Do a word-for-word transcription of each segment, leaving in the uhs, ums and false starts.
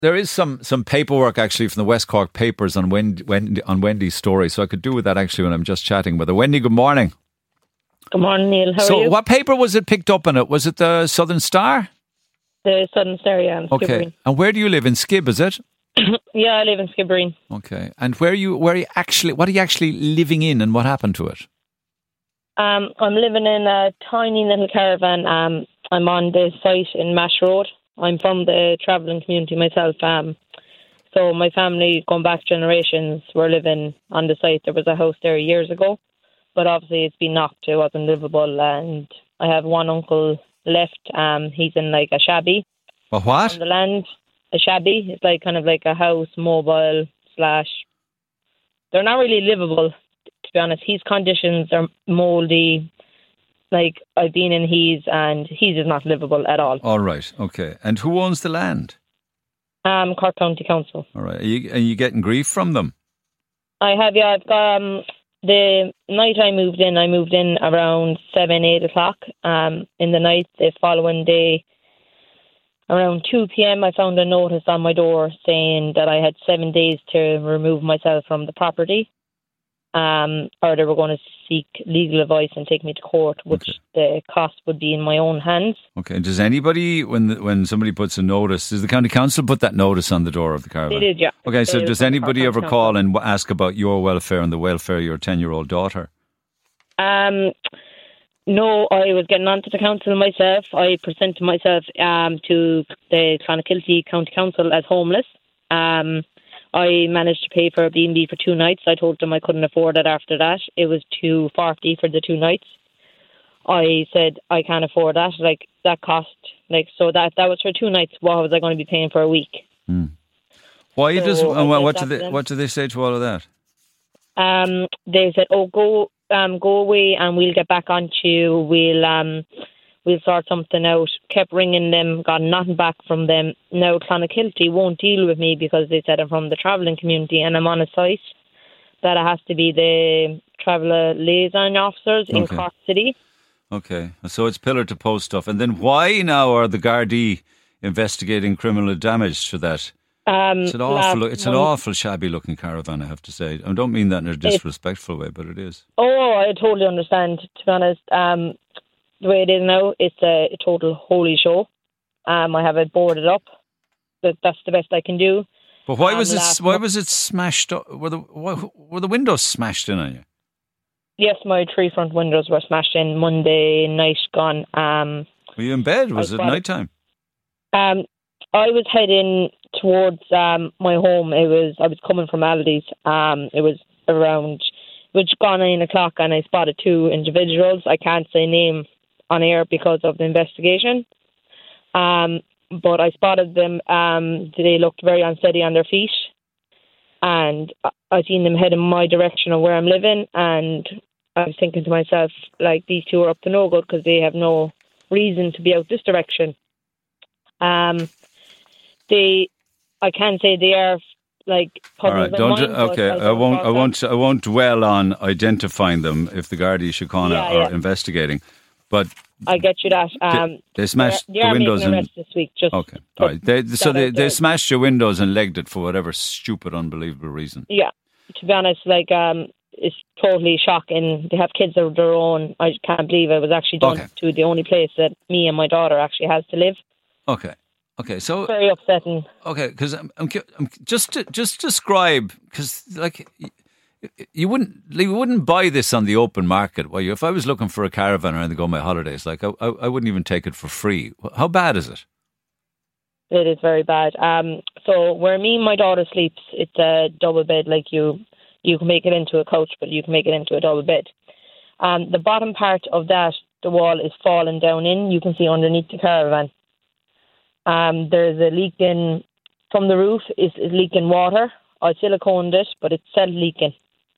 there is some, some paperwork actually from the West Cork papers on Wendy, Wendy, on Wendy's story, so I could do with that actually when I'm just chatting with her. Wendy, good morning. Good morning, Neil. How so are you? What paper was it picked up in it? Was it the Southern Star? The Southern Star, yeah. In Okay. Skibbereen. And where do you live? In Skib, is it? Yeah, I live in Skibbereen. Okay. And where are you? Where are you actually? What are you actually living in, and what happened to it? Um, I'm living in a tiny little caravan. Um, I'm on the site in Mash Road. I'm from the travelling community myself. Um, so my family, going back generations, were living on the site. There was a house there years ago, but obviously it's been knocked. It wasn't livable, and I have one uncle left. Um, he's in like a shabby. A what? On the land, a shabby. It's like kind of like a house, mobile slash. They're not really livable, to be honest. His conditions are mouldy. Like I've been in his, and his is not livable at all. All right. Okay. And who owns the land? Um, Cork County Council. All right. Are you, are you getting grief from them? I have, yeah. I've got um, the night I moved in. I moved in around seven, eight o'clock. Um, in the night, the following day, around two p.m., I found a notice on my door saying that I had seven days to remove myself from the property. Um, or they were going to seek legal advice and take me to court, which Okay. the cost would be in my own hands. Okay. And does anybody, when the, when somebody puts a notice, does the county council put that notice on the door of the caravan? They did, yeah. Okay. So They does did. anybody Cork ever County call Council. and w- ask about your welfare and the welfare of your ten-year-old daughter? Um, no, I was getting onto the council myself. I presented myself um, to the Clonakilty County Council as homeless. Um, I managed to pay for a B and B for two nights. I told them I couldn't afford it after that. It was two forty for the two nights. I said I can't afford that. Like that cost, like so that that was for two nights. What was I going to be paying for a week? Why So does, I and what, said what do that they, to them. what do they say to all of that? Um, they said, "Oh, go, um, go away, and we'll get back on to you. We'll, um, we'll sort something out." Kept ringing them, got nothing back from them. Now Clonakilty won't deal with me because they said I'm from the travelling community and I'm on a site that it has to be the traveller liaison officers in Okay. Cork City. Okay. So it's pillar to post stuff. And then why now are the Gardaí investigating criminal damage to that? Um, It's an awful, last it's an month- awful shabby looking caravan, I have to say. I don't mean that in a disrespectful way, but it is. Oh, I totally understand. To be honest, um, the way it is now, it's a, a total holy show. Um, I have it boarded up. That that's the best I can do. But why Um, was it? last Why month- was it smashed? up? Were the why- were the windows smashed in on you? Yes, my three front windows were smashed in Monday night gone. Um, Were you in bed? Was I it thought- night time? um, I was heading towards um, my home. It was I was coming from Aldi's. Um, it was around, which gone nine o'clock, and I spotted two individuals. I can't say name on air because of the investigation. Um, but I spotted them. Um, they looked very unsteady on their feet, and I- I seen them heading my direction of where I'm living. And I was thinking to myself, like, these two are up to no good because they have no reason to be out this direction. Um, they, I can say they are like All right, puzzles don't. in mind, but Okay, I don't won't. talk I about- won't. I won't dwell on identifying them if the Gardaí Síochána Yeah, are yeah. investigating. But I get you that. Um, they smashed they the are windows making and. arrests this week. Just Okay, put all right. They, so that they, out they there. smashed your windows and legged it for whatever stupid, unbelievable reason. Yeah, to be honest, like um, it's totally shocking. They have kids of their own. I can't believe it was actually done Okay. to the only place that me and my daughter actually has to live. Okay, okay. So Very upsetting. okay, because I'm, I'm, cu- I'm just to, just describe because like y- you wouldn't you wouldn't buy this on the open market. Well, if I was looking for a caravan around to go on my holidays, like I, I, I wouldn't even take it for free. How bad is it? It is very bad. Um, so where me and my daughter sleeps, it's a double bed. Like you, you can make it into a couch, but you can make it into a double bed. Um, the bottom part of that, the wall is falling down in. You can see underneath the caravan. Um, there's a leak in from the roof. Is is leaking water. I siliconed it, but it's still leaking.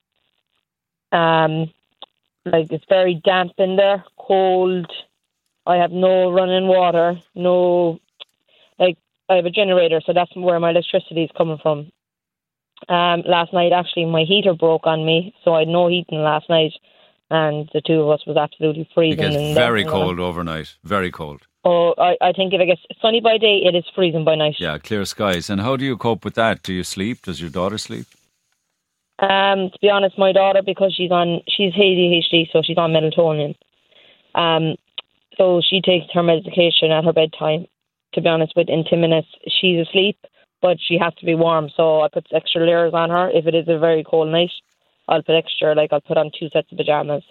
Um, like it's very damp in there, cold. I have no running water, no. Like I have a generator, so that's where my electricity is coming from. Um, last night, actually, my heater broke on me, so I had no heating last night, and the two of us was absolutely It freezing. gets in very there. cold overnight. Very cold. Oh, I, I think if it gets sunny by day, it is freezing by night. Yeah, clear skies. And how do you cope with that? Do you sleep? Does your daughter sleep? Um, to be honest, my daughter, because she's on, she's A D H D, so she's on melatonin. Um, so she takes her medication at her bedtime. To be honest, within ten minutes, she's asleep, but she has to be warm. So I put extra layers on her. If it is a very cold night, I'll put extra, like I'll put on two sets of pajamas.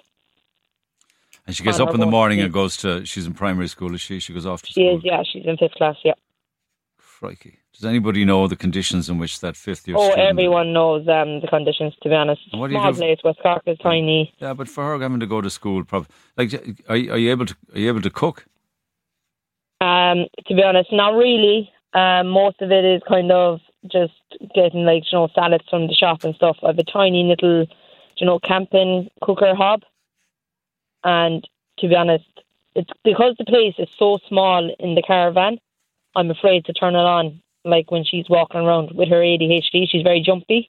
And she gets up in the morning and goes to, she's in primary school, is she? She goes off to school? She is, yeah, she's in fifth class, yeah. Crikey. Does anybody know the conditions in which that fifth year Oh, student... everyone knows um, the conditions, to be honest. What do you Small do? place, West Cork is tiny. Yeah, but for her having to go to school, prob- like, are, you- are you able to are you able to cook? Um, to be honest, not really. Um, most of it is kind of just getting, like, you know, salads from the shop and stuff. I have a tiny little, you know, camping cooker hob. And to be honest, it's because the place is so small in the caravan, I'm afraid to turn it on. Like when she's walking around with her A D H D, she's very jumpy.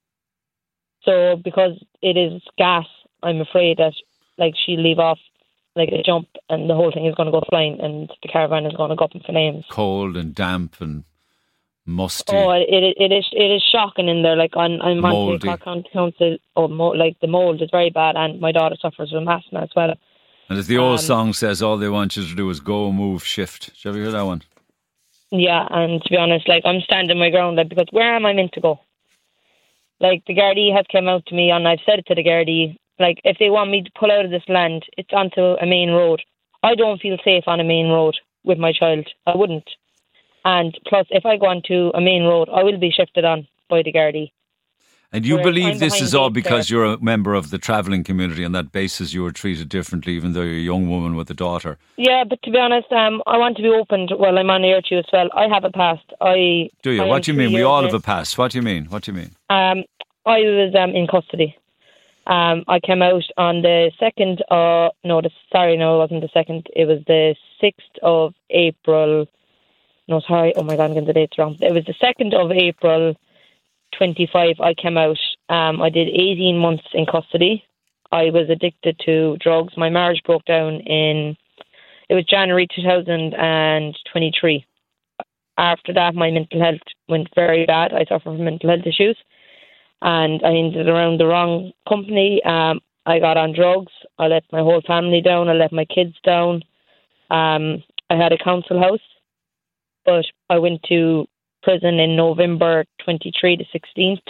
So because it is gas, I'm afraid that like she'll leave off like a jump and the whole thing is going to go flying and the caravan is going to go up in flames. Cold and damp and musty. Oh, it it, it is it is shocking in there. Like on I'm on Mouldy. Cork County Council. Oh, mo- like the mold is very bad, and my daughter suffers from asthma as well. And as the old um, song says, all they want you to do is go, move, shift. Did you ever hear that one? Yeah, and to be honest, like I'm standing my ground, like because where am I meant to go? Like the Gardaí has come out to me, and I've said it to the Gardaí. Like if they want me to pull out of this land, it's onto a main road. I don't feel safe on a main road with my child. I wouldn't. And plus, if I go onto a main road, I will be shifted on by the Gardaí. And you Whereas believe I'm this behind is all gates because there. you're a member of the travelling community, on that basis you were treated differently, even though you're a young woman with a daughter. Yeah, but to be honest, um, I want to be open to, well, I'm on air to you as well. I have a past. I Do you? I What am do you three mean? We years all in. have a past. What do you mean? What do you mean? Um, I was um, in custody. Um, I came out on the second. Uh, no, the, sorry, no, it wasn't the second. It was the sixth of April. No, sorry. Oh my God, I'm getting the dates wrong. It was the second of April, twenty-five. I came out. Um, I did eighteen months in custody. I was addicted to drugs. My marriage broke down in. It was January two thousand twenty-three. After that, my mental health went very bad. I suffered from mental health issues. And I ended around the wrong company. Um, I got on drugs. I let my whole family down. I let my kids down. Um, I had a council house, but I went to prison in November twenty-three, the sixteenth.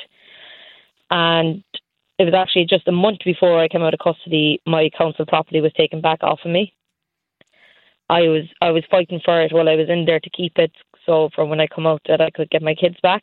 And it was actually just a month before I came out of custody, my council property was taken back off of me. I was I was fighting for it while I was in there to keep it, so for when I come out that I could get my kids back.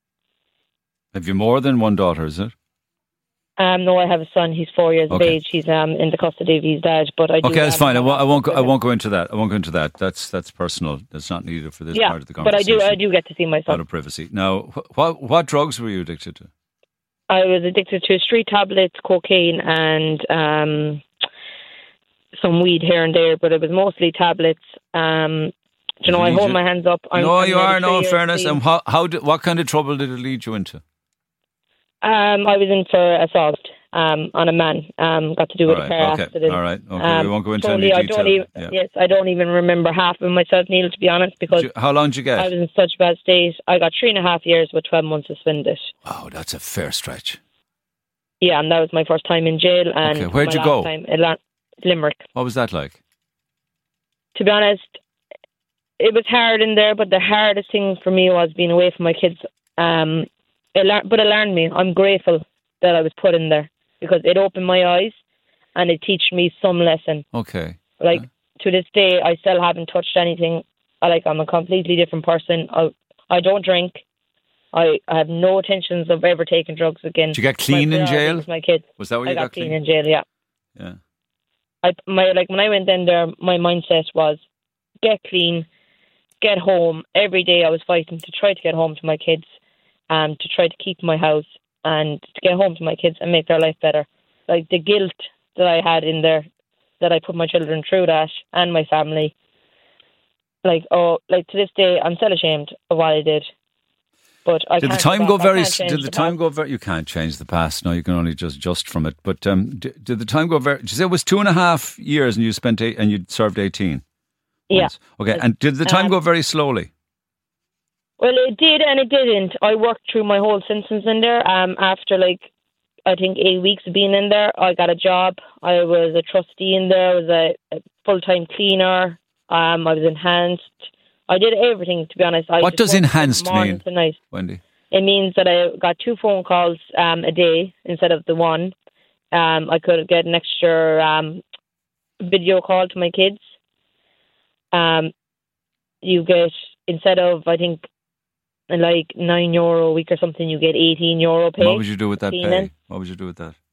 Have you more than one daughter, is it? Um, no, I have a son. He's four years Okay. of age. He's um in the custody of his dad. But I do Okay, that's have- fine. I won't, I won't go, I won't go into that. I won't go into that. That's that's personal. That's not needed for this yeah, part of the but I conversation. do I do get to see my Out son. of privacy. Now, wh- what what drugs were you addicted to? I was addicted to street tablets, cocaine, and um some weed here and there, but it was mostly tablets. Um, do you know, Did it I lead hold you- my hands up. I'm, no, I'm you nearly are. No, three in years fairness. clean. And how how did, what kind of trouble did it lead you into? Um, I was in for assault um, on a man. Um, got to do with All a right, car okay, accident. all right, okay. Um, We won't go into totally, any I detail. don't even, Yeah. Yes, I don't even remember half of myself, Neil, to be honest, because Did you- how long did you get? I was in such a bad state. I got three and a half years with twelve months suspended. Oh, that's a fair stretch. Yeah, and that was my first time in jail. And Okay, where'd my you last go? Time in La- Limerick. What was that like? To be honest, it was hard in there, but the hardest thing for me was being away from my kids. Um, it lear- but it learned me. I'm grateful that I was put in there because it opened my eyes and it taught me some lesson. Okay. Like, to this day, I still haven't touched anything. I, like, I'm a completely different person. I, I don't drink. I, I have no intentions of ever taking drugs again. Did you get clean My in priority jail? was my kids. Was that where I you got, got clean clean? in jail, yeah. Yeah. I my like when I went in there, my mindset was get clean, get home. Every day I was fighting to try to get home to my kids, and to try to keep my house and to get home to my kids and make their life better. Like the guilt that I had in there, that I put my children through that and my family. Like oh, like to this day, I'm still ashamed of what I did. But I Did the can't time back. go I very? can't change Did the time past. go very? You can't change the past. No, you can only just just from it. But um, did, did the time go very? Did you say it was two and a half years and you spent eight and you served eighteen? Yeah. Once. Okay, and did the time Um, go very slowly? Well, it did and it didn't. I worked through my whole sentence in there. Um, after like, I think eight weeks of being in there, I got a job. I was a trustee in there. I was a, a full-time cleaner. Um, I was enhanced. I did everything, to be honest. I What just does worked from enhanced morning mean, to night. Wendy? It means that I got two phone calls um, a day instead of the one. Um, I could get an extra um, video call to my kids. Um, you get, instead of, I think, like nine euro a week or something, you get eighteen euro pay. What would you do with that cleaning. pay? What would you do with that?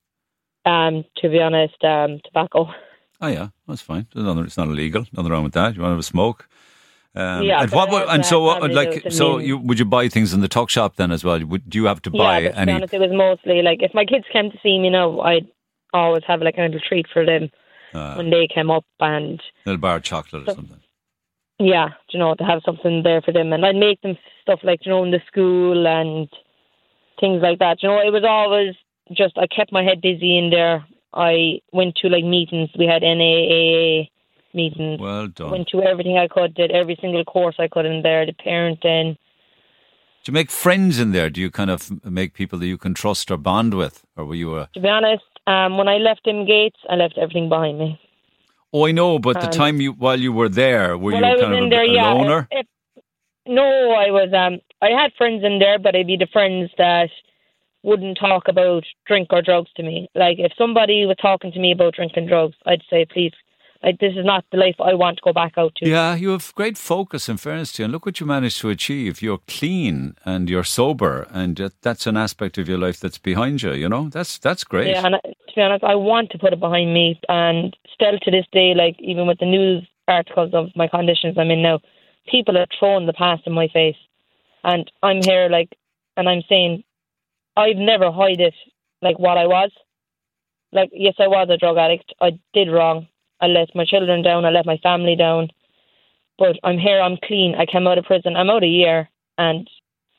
Um, to be honest, um, tobacco. Oh yeah, that's fine. There's nothing, it's not illegal. Nothing wrong with that. You want to have a smoke? Um, Yeah, And but what? I would- have And to so, have what, family like, notes and so means- you would you buy things in the tuck shop then as well? Would, do you have to buy yeah, but to any? be honest, it was mostly like if my kids came to see me now, I'd always have like a little treat for them Uh, when they came up, and little bar of chocolate or something. yeah, you know, to have something there for them, and I'd make them stuff like, you know, in the school and things like that. You know, it was always just I kept my head busy in there. I went to like meetings. We had N A A meetings. Well done. Went to everything I could. Did every single course I could in there. The parenting. Do you make friends in there? Do you kind of make people that you can trust or bond with, or were you a? To be honest, um, when I left them gates, I left everything behind me. Oh, I know, but the Um, time you while you were there, were Well, you I was kind of in a, there, a yeah. loner? If, if, no, I was. Um, I had friends in there, but it'd be the friends that wouldn't talk about drink or drugs to me. Like if somebody was talking to me about drink and drugs, I'd say, please, like this is not the life I want to go back out to. Yeah, you have great focus in fairness to you, and look what you managed to achieve. You're clean and you're sober, and that- that's an aspect of your life that's behind you. You know, that's that's great. Yeah, and I- to be honest, I want to put it behind me, and still to this day, like even with the news articles of my conditions I'm in now, people are throwing the past in my face, and I'm here like, and I'm saying, I've never hid it like what I was. Like, yes, I was a drug addict. I did wrong. I let my children down. I let my family down. But I'm here. I'm clean. I came out of prison. I'm out a year, and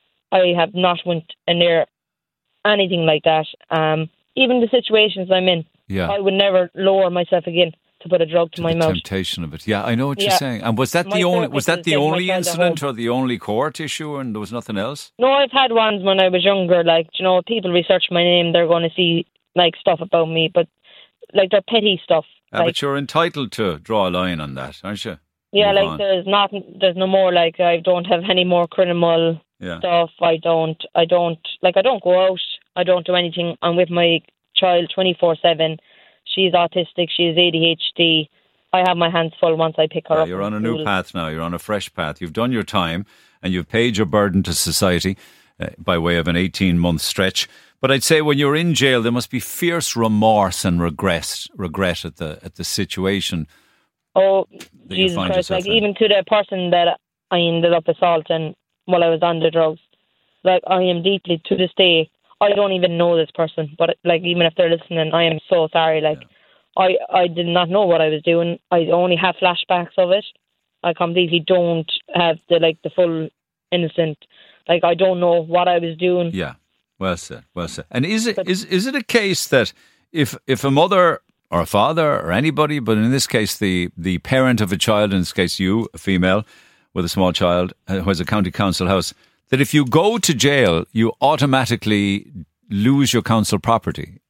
I have not went near anything like that. Um, even the situations I'm in, Yeah. I would never lower myself again to put a drug to, To my the mouth. temptation of it. Yeah, I know what you're Yeah. saying. And was that My the only was therapist that was the taking my only child at incident home. or the only court issue, and there was nothing else? No, I've had ones when I was younger. Like, you know, people research my name, they're going to see like stuff about me, but like they're petty stuff. Yeah, like, but you're entitled to draw a line on that, aren't you? yeah, Move like on. there's not, there's no more. Like I don't have any more criminal Yeah. stuff. I don't, I don't like, I don't go out. I don't do anything. I'm with my child twenty-four seven. She's autistic. She's A D H D. I have my hands full once I pick her Yeah, up. you're from on a new school. path now. You're on a fresh path. You've done your time and you've paid your burden to society uh, by way of an eighteen-month stretch. But I'd say when you're in jail, there must be fierce remorse and regret, regret at the at the situation. Oh, that you Jesus find Christ. yourself Like, in. even to the person that I ended up assaulting while I was on the drugs. Like, I am deeply, to this day, I don't even know this person. But, like, even if they're listening, I am so sorry. Like, I, I did not know what I was doing. I only have flashbacks of it. I completely don't have the, like, the full innocent. Like, I don't know what I was doing. Yeah, well said, well said. And is it is is it a case that if if a mother or a father or anybody, but in this case the the parent of a child, in this case you, a female with a small child uh, who has a county council house, that if you go to jail, you automatically lose your council property?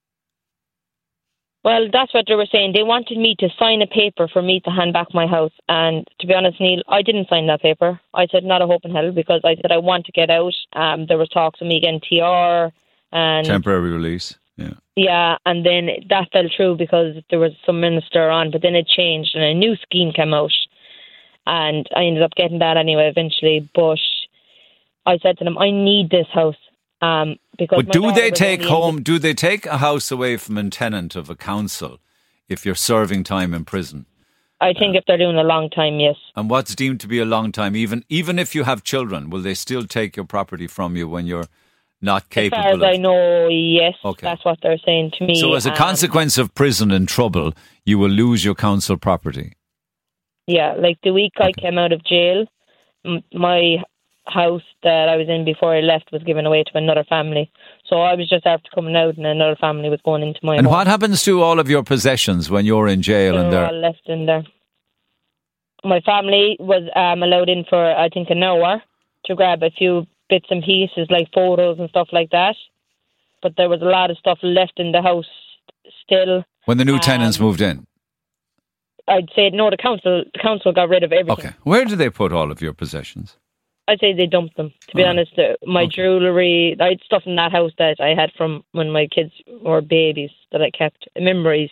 Well, that's what they were saying. They wanted me to sign a paper for me to hand back my house. And to be honest, Neil, I didn't sign that paper. I said not a hope in hell because I said I want to get out. Um, there was talks of me getting T R and Temporary release. Yeah. yeah, and then that fell through because there was some minister on, but then it changed and a new scheme came out. And I ended up getting that anyway eventually. But I said to them, I need this house. Um, because But my do daughter they was take only in home, do they take a house away from a tenant of a council if you're serving time in prison? I think if they're doing a long time, yes. And what's deemed to be a long time, even even if you have children, will they still take your property from you when you're not capable As far as of... I know, yes. Okay. That's what they're saying to me. So as a Um, consequence of prison and trouble, you will lose your council property. Yeah, like the week I came out of jail, m- my house that I was in before I left was given away to another family. So I was just after coming out and another family was going into my And home. what happens to all of your possessions when you're in jail and They're they're... all left in there. my family was um, allowed in for, I think, an hour to grab a few bits and pieces like photos and stuff like that. But there was a lot of stuff left in the house still. When the new um, tenants moved in? I'd say, no, the council the council got rid of everything. Okay. Where did they put all of your possessions? I'd say they dumped them, to be All right. honest. Uh, my Okay. jewellery, I had stuff in that house that I had from when my kids were babies that I kept, memories.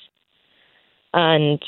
And,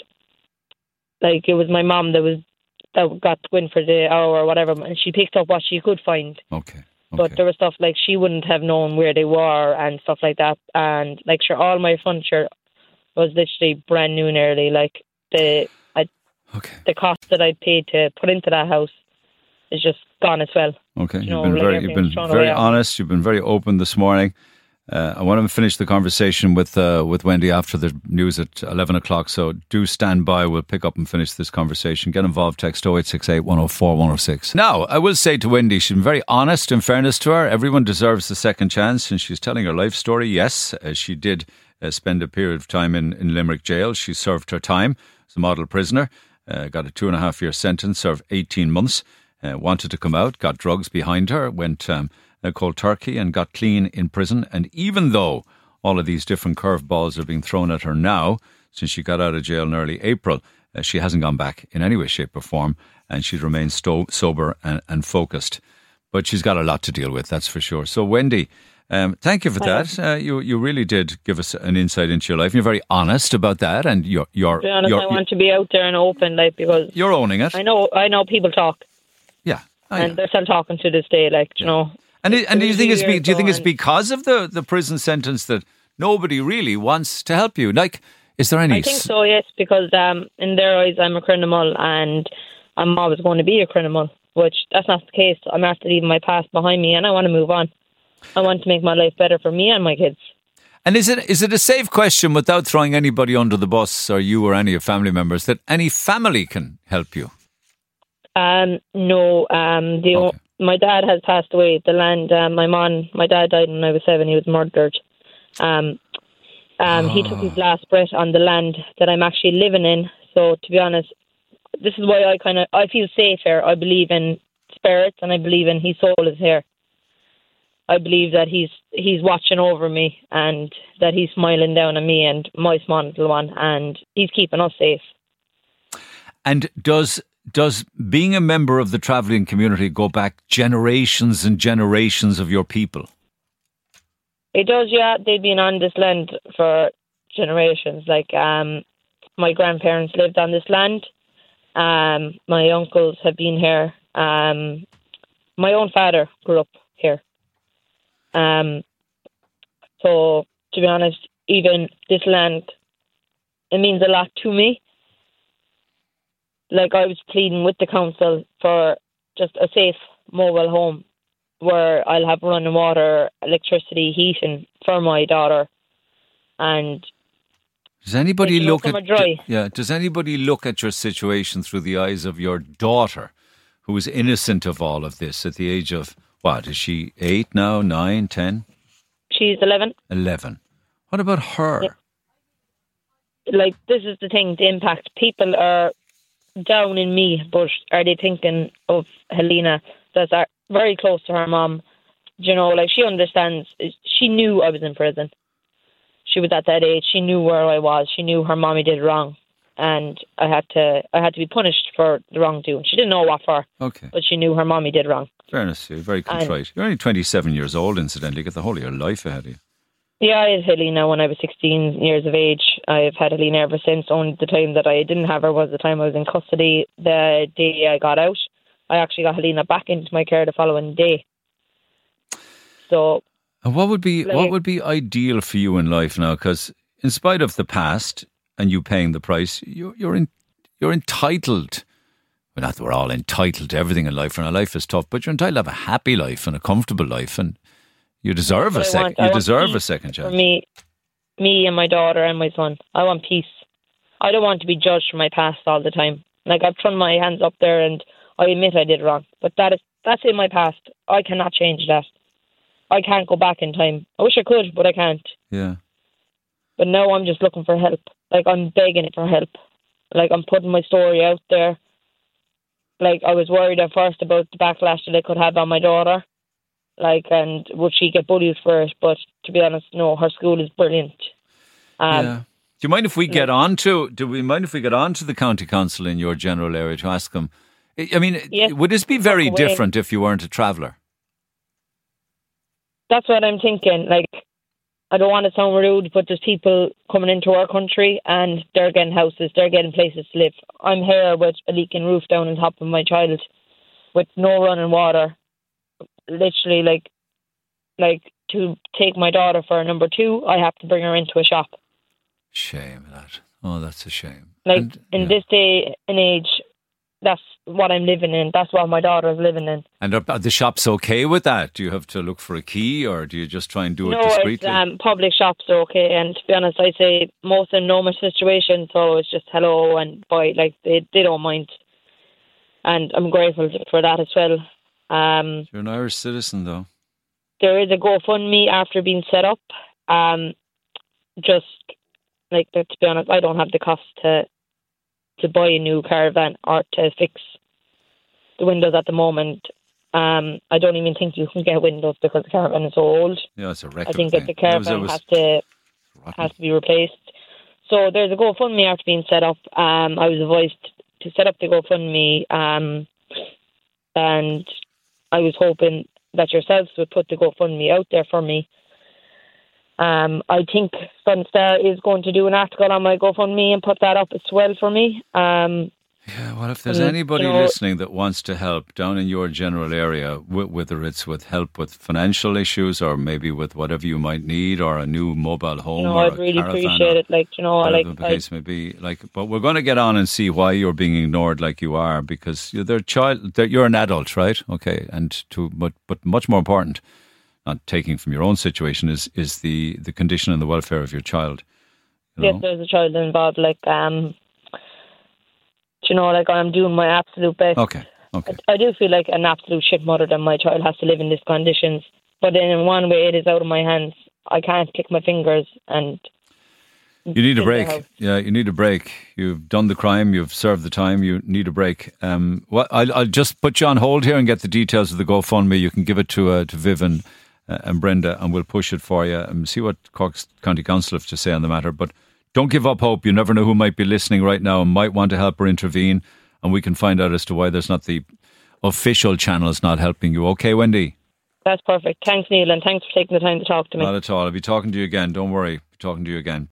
like, it was my mum that was that got to go in for the hour or whatever, and she picked up what she could find. Okay. okay. But there was stuff like she wouldn't have known where they were and stuff like that. And, like, sure, all my furniture was literally brand new nearly. Like, the I, Okay. the cost that I paid to put into that house is just gone as well. Okay. You You've know, been like very, you've everything's been thrown very away on me. honest. You've been very open this morning. Uh, I want to finish the conversation with uh, with Wendy after the news at eleven o'clock. So do stand by. We'll pick up and finish this conversation. Get involved. Text oh eight six eight, one oh four, one oh six. Now, I will say to Wendy, she's been very honest. In fairness to her, everyone deserves the second chance, and she's telling her life story. Yes, uh, she did uh, spend a period of time in, in Limerick jail. She served her time as a model prisoner. Uh, got a two and a half year sentence, served eighteen months. Uh, wanted to come out, got drugs behind her, went um, uh, cold turkey and got clean in prison. And even though all of these different curveballs are being thrown at her now, since she got out of jail in early April, uh, she hasn't gone back in any way, shape or form, and she's remained sto- sober and, and focused. But she's got a lot to deal with, that's for sure. So Wendy, um, thank you for that. Uh, you you really did give us an insight into your life. You're very honest about that, and you're you're To be honest, you're, I want to be out there and open, like, because you're owning it. I know I know people talk, Yeah. Oh, and yeah. they're still talking to this day, like, you know. And it, and do you think it's be, years do you think it's ago, and because of the, the prison sentence that nobody really wants to help you? Like, is there any? I think so, yes, because um, in their eyes, I'm a criminal, and I'm always going to be a criminal, which that's not the case. I'm after leaving my past behind me, and I want to move on. I want to make my life better for me and my kids. And is it is it a safe question, without throwing anybody under the bus, or you or any of family members, that any family can help you? Um, no, um, the Okay. my dad has passed away. The land, um, my mom, my dad died when I was seven. He was murdered. Um, um, he took his last breath on the land that I'm actually living in. So, to be honest, this is why I kind of I feel safe here. I believe in spirits, and I believe in his soul is here. I believe that he's he's watching over me, and that he's smiling down on me and my small little one, and he's keeping us safe. And does does being a member of the travelling community go back generations and generations of your people? It does, yeah. They've been on this land for generations. Like, um, my grandparents lived on this land. Um, my uncles have been here. Um, my own father grew up here. Um, so, to be honest, even this land, it means a lot to me. Like, I was pleading with the council for just a safe mobile home where I'll have running water, electricity, heating for my daughter. And Does anybody Like, you know, look at somewhere dry. yeah? Does anybody look at your situation through the eyes of your daughter, who is innocent of all of this at the age of what? Is she eight now? Nine? Ten? she's eleven. Eleven? What about her? Yeah. Like, this is the thing, the impact. People are down in me, but are they thinking of Helena, that's uh, very close to her mum? You know, like, she understands. She knew I was in prison. She was at that age. She knew where I was. She knew her mommy did wrong, and I had to. I had to be punished for the wrongdoing. She didn't know what for, Okay. but she knew her mommy did wrong. Fairness to you, very And- contrite. You're only twenty-seven years old, incidentally. You get the whole of your life ahead of you. Yeah, I had Helena when I was sixteen years of age. I've had Helena ever since. Only the time that I didn't have her was the time I was in custody. The day I got out, I actually got Helena back into my care the following day. So, And what would be what Like- would be ideal for you in life now? Because in spite of the past and you paying the price, you're you're in, you're entitled. Well, not that we're all entitled to everything in life, and our life is tough, but you're entitled to have a happy life and a comfortable life, and you deserve a That's what I second. want. I You want deserve a peace second for chance. me, me and my daughter and my son, I want peace. I don't want to be judged for my past all the time. Like, I've thrown my hands up there, and I admit I did wrong, but that is that's in my past. I cannot change that. I can't go back in time. I wish I could, but I can't. Yeah. But now I'm just looking for help. Like, I'm begging it for help. Like, I'm putting my story out there. like, I was worried at first about the backlash that I could have on my daughter. Like, and would she get bullied for it? But to be honest, no, her school is brilliant. Um, yeah. Do you mind if we get on to, do we mind if we get on to the county council in your general area to ask them? I mean, yes, would this be very away. different if you weren't a traveller? That's what I'm thinking. Like, I don't want to sound rude, but there's people coming into our country and they're getting houses, they're getting places to live. I'm here with a leaking roof down on top of my child with no running water. Literally, like, like to take my daughter for a number two, I have to bring her into a shop. Shame that. Oh, that's a shame. Like, and, in yeah. this day and age, that's what I'm living in. That's what my daughter's living in. And are, are the shops okay with that? Do you have to look for a key, or do you just try and do no, it discreetly? No, um, public shops are okay. And to be honest, I say most of them know my situation, so it's just hello and bye. Like, they, they don't mind. And I'm grateful for that as well. Um, You're an Irish citizen, though. There is a GoFundMe after being set up. Um, just, like, to be honest, I don't have the cost to to buy a new caravan or to fix the windows at the moment. Um, I don't even think you can get windows because the caravan is so old. Yeah, it's a wreck. I think thing. that the caravan it was, it was has to rotten. has to be replaced. So there's a GoFundMe after being set up. Um, I was advised to set up the GoFundMe, um, and I was hoping that yourselves would put the GoFundMe out there for me. Um, I think Sunstar is going to do an article on my GoFundMe and put that up as well for me. Um, yeah, well, if there's and, anybody you know, listening that wants to help down in your general area, wh- whether it's with help with financial issues or maybe with whatever you might need, or a new mobile home, you know, or I'd a really caravan, appreciate or it. Like, you know, like whatever the I, case may be. Like, but we're going to get on and see why you're being ignored like you are, because you're their child. They're, you're an adult, right? Okay, and to but but much more important, not taking from your own situation, is is the, the condition and the welfare of your child. You yes, know? there's a child involved. Like, um, you know, like, I'm doing my absolute best. Okay, okay. I, I do feel like an absolute shit mother that my child has to live in these conditions. But then in one way, it is out of my hands. I can't click my fingers and. You need a break. Yeah, you need a break. You've done the crime. You've served the time. You need a break. Um, well, I'll, I'll just put you on hold here and get the details of the GoFundMe. You can give it to uh, to Viv and, uh, and Brenda, and we'll push it for you and see what Cork County Council have to say on the matter. But don't give up hope. You never know who might be listening right now and might want to help or intervene, and we can find out as to why there's not the official channels not helping you. Okay, Wendy? That's perfect. Thanks, Neil, and thanks for taking the time to talk to me. Not at all. I'll be talking to you again. Don't worry. I'll be talking to you again.